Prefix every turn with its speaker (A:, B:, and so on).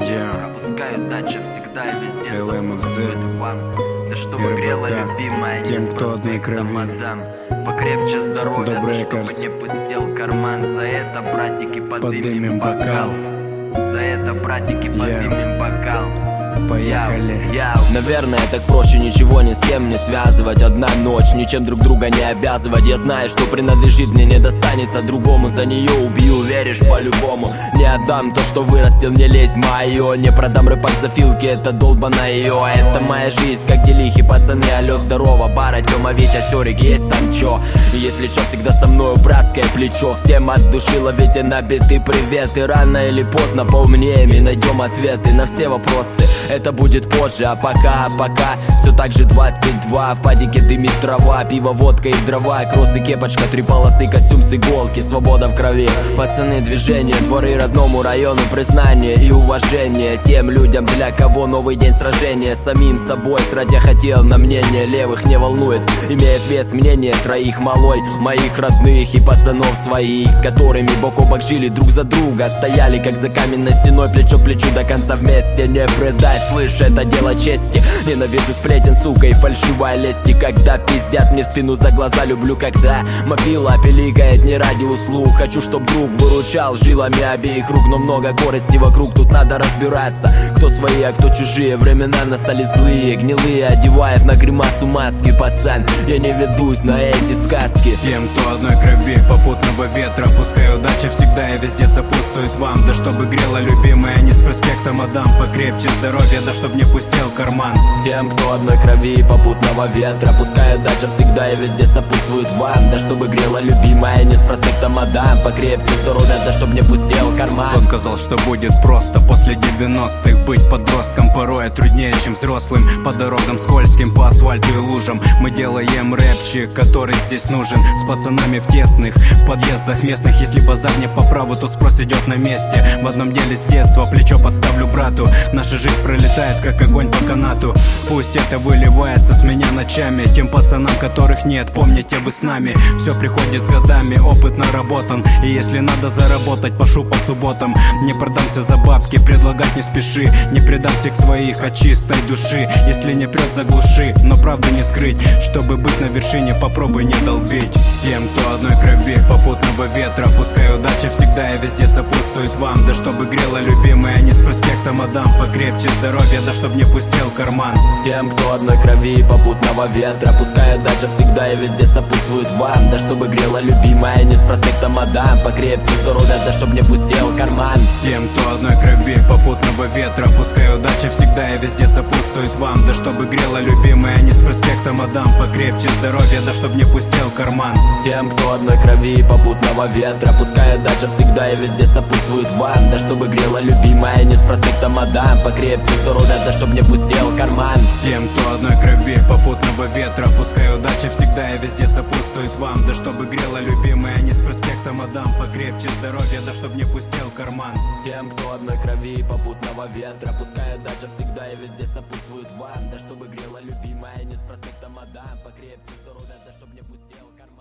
A: Пропускаю дача всегда и везде
B: ЛМФЗ,
A: сопутствует вам. Да чтобы грела любимая, не с проспектом, мадам. Покрепче здоровья, да чтобы не пустел карман. За это, братики, поднимем бокал. За это, братики, поднимем бокал.
B: Поехали.
C: Наверное, так проще ничего ни с кем не связывать. Одна ночь, ничем друг друга не обязывать. Я знаю, что принадлежит мне, не достанется другому. За нее убью, веришь, по-любому. Не отдам то, что вырастил, не лезь мое. Не продам рыбак за филки, это долбаная ее. Это моя жизнь, как делихи, пацаны. Алло, здорово, бара, Тёма, Витя, Сёрик, есть там чё? И если чё, всегда со мною братское плечо. Всем от души ловите набитый привет. И рано или поздно поумнее найдем ответы на все вопросы. Это будет позже, а пока все так же 22. В падике дымит трава, пиво, водка и дрова. Кроссы, кепочка, 3 полосы, костюм с иголки. Свобода в крови, пацаны, движение. Дворы родному району, признание и уважение тем людям, для кого новый день сражения. Самим собой срадя хотел, на мнение левых не волнует. Имеет вес мнение троих малой, моих родных и пацанов своих, с которыми бок о бок жили друг за друга. Стояли как за каменной стеной, плечо к плечу до конца вместе. Не предать, слышь, это дело чести. Ненавижу сплетен, сука, и фальшивая лести. Когда пиздят мне в спину за глаза, люблю, когда мобила пиликает не ради услуг. Хочу, чтоб друг выручал жилами обеих рук. Но много корости вокруг, тут надо разбираться, кто свои, а кто чужие. Времена настали злые, гнилые, одевают на гримасу маски. Пацан, я не ведусь на эти сказки.
B: Тем, кто одной крови, попутного ветра. Пускай удача всегда и везде сопутствует вам. Да чтобы грела любимая, не с проспектом Адам. Покрепче здоровья, да чтоб не пустел карман.
C: Тем, кто одной крови, попутного ветра. Пускай удача всегда и везде сопутствует вам. Да чтобы грела любимая, не с проспектом Адам. Покрепче здоровья, да чтоб не пустел карман.
B: Кто сказал, что будет просто после 90-х? Быть подростком порой труднее, чем взрослым. По дорогам скользким, по асфальту и лужам. Мы делаем рэпчик, который здесь нужен. С пацанами в тесных, в подъездах местных. Если базар не по праву, то спрос идет на месте. В одном деле с детства плечо подставлю брату. Наша жизнь пролетает, как огонь по канату. Пусть это выливается с меня ночами. Тем пацанам, которых нет, помните, вы с нами. Все приходит с годами, опыт наработан. И если надо заработать, пошу по субботам. Не продамся за бабки, предлагать не спеши. Не предам всех своих от чистой души. Если не прет, заглуши, но правду не скрыть. Чтобы быть на вершине, попробуй не долбить. Тем, кто одной крови, попутного ветра. Пускай удача всегда и везде сопутствует вам. Да чтобы грела любимая, не с проспектом Адам. Покрепче здоровья, да чтоб не пустел карман.
C: Тем, кто одной крови, попутного ветра. Пускай удача всегда и везде сопутствует вам. Да чтобы грела любимая, не с проспектом Адам. Покрепче здоровья, да чтоб не пустел карман.
B: Тем, кто одной крови, попутного ветра. Пускай удача всегда и везде сопутствует вам. Да чтобы грела любимая, не с проспектом Адам. Покрепче здоровья, да чтоб не пустел карман.
C: Тем, кто одной крови, попутного ветра. Пускай удача всегда и везде сопутствует вам. Да чтобы грела любимая, не с проспектом Адам. Покрепче здоровья, да чтоб не пустел карман.
B: Тем, кто одной крови, попутного ветра. Пускай удача всегда и везде сопутствует вам. Да чтобы грела любимая, не с проспектом Адам. Покрепче здоровья, да чтоб не пустел карман.
C: Тем, кто одной крови, попутного ветра. Пускай удача всегда и везде сопутствует вам. Да чтобы грела любимая, не с проспектом Адам. Покрепче здоровья, да чтоб не пустел карман.